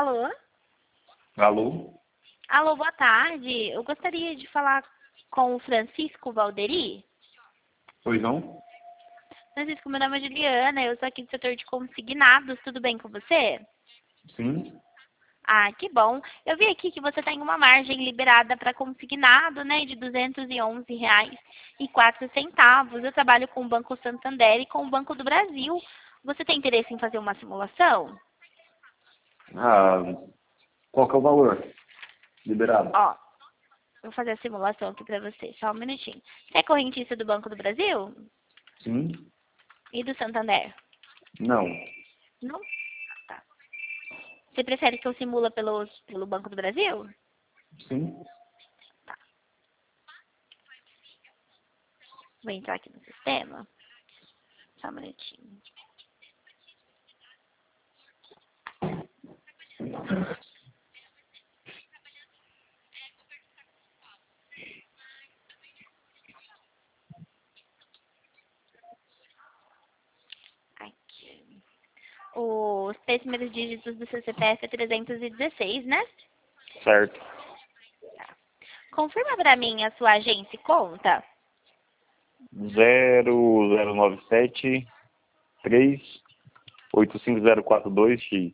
Alô? Alô? Alô, boa tarde. Eu gostaria de falar com o Francisco Valderi. Pois não? Francisco, meu nome é Juliana, eu sou aqui do setor de consignados. Tudo bem com você? Sim. Ah, que bom. Eu vi aqui que você tem uma margem liberada para consignado, né, de R$ 211,04. Eu trabalho com o Banco Santander e com o Banco do Brasil. Você tem interesse em fazer uma simulação? Ah, qual que é o valor liberado? Ó, vou fazer a simulação aqui para você, só um minutinho. Você é correntista do Banco do Brasil Sim? e do Santander? Não. Não? Tá. Você prefere que eu simula pelo Banco do Brasil? Sim? Vou entrar aqui no sistema. Só um minutinho. Aqui. Os 3 primeiros dígitos do seu CPF é 316, né? Certo. Confirma para mim a sua agência e conta. 00973 85042X.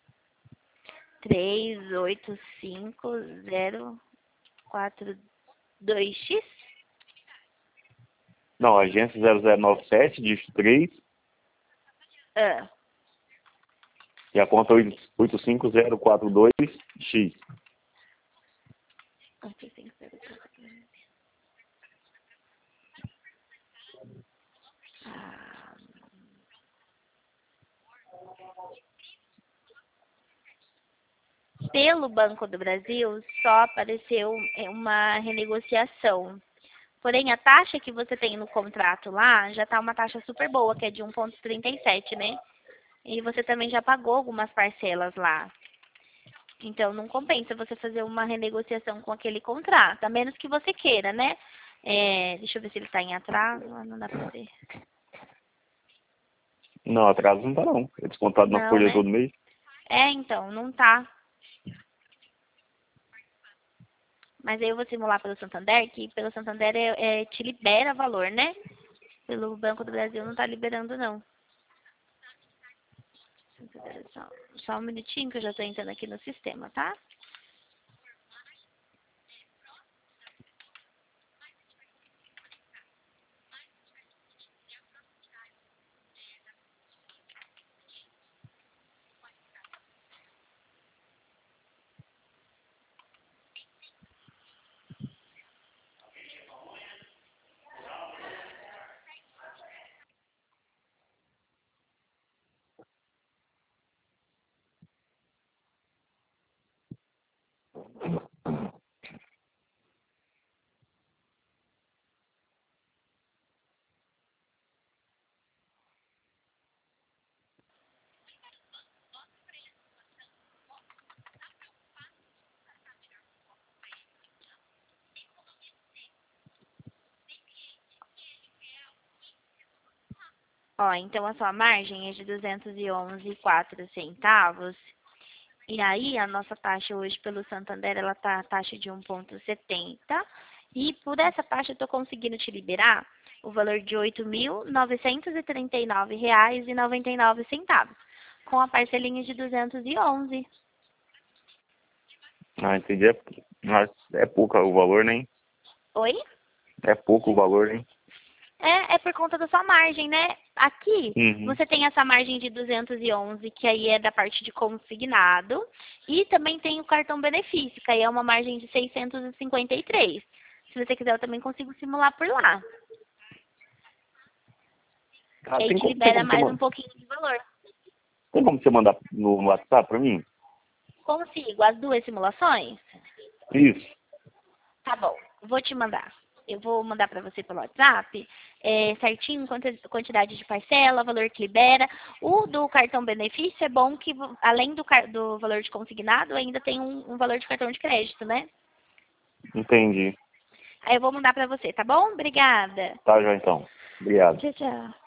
385042X. Não, agência 0097, dígito 3, Ah, e a conta 85042X. 8504. Ah, pelo Banco do Brasil, só apareceu uma renegociação. Porém, a taxa que você tem no contrato lá já está uma taxa super boa, que é de 1,37, né? E você também já pagou algumas parcelas lá. Então, não compensa você fazer uma renegociação com aquele contrato, a menos que você queira, né? Deixa eu ver se ele está em atraso. Não dá para ver. Não, atraso não tá não. É descontado na Não, folha né? todo mês. Então, não tá. Mas aí eu vou simular pelo Santander, que pelo Santander te libera valor, né? Pelo Banco do Brasil não tá liberando, não. Só um minutinho que eu já tô entrando aqui no sistema, tá? Ó, então a sua margem é de R$ 211,04. E aí, a nossa taxa hoje pelo Santander, ela tá a taxa de 1,70. E por essa taxa, eu tô conseguindo te liberar o valor de R$ 8.939,99, com a parcelinha de 211. Ah, entendi. Mas é pouco o valor, né? Oi? É pouco o valor, hein? É por conta da sua margem, né? Aqui, Uhum. você tem essa margem de 211, que aí é da parte de consignado. E também tem o cartão benefício, que aí é uma margem de 653. Se você quiser, eu também consigo simular por lá. Ah, Que aí te tem libera como você mais um pouquinho de valor. tem como você mandar no WhatsApp pra mim? Consigo as duas simulações? Isso. Tá bom, vou te mandar. Eu vou mandar para você pelo WhatsApp, certinho, quantidade de parcela, valor que libera. O do cartão benefício é bom que, além do valor de consignado, ainda tem um valor de cartão de crédito, né? Entendi. Aí eu vou mandar para você, tá bom? Obrigada. Tá, já então. Obrigado. Tchau, tchau.